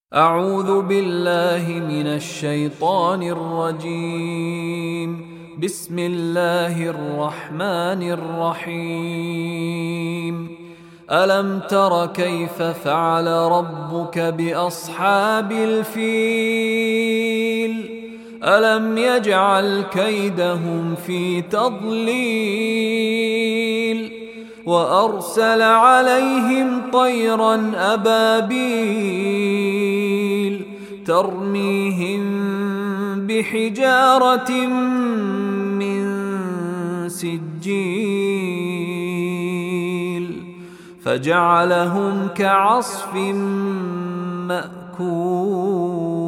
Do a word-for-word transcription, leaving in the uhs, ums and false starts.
أعوذ بالله من الشيطان الرجيم. بسم الله الرحمن الرحيم. ألم تر كيف فعل ربك بأصحاب الفيل؟ ألم يجعل كيدهم في تضليل وأرسل عليهم طيرا أبابيل ترميهم بحجارة من سجيل فجعلهم كعصف مأكول.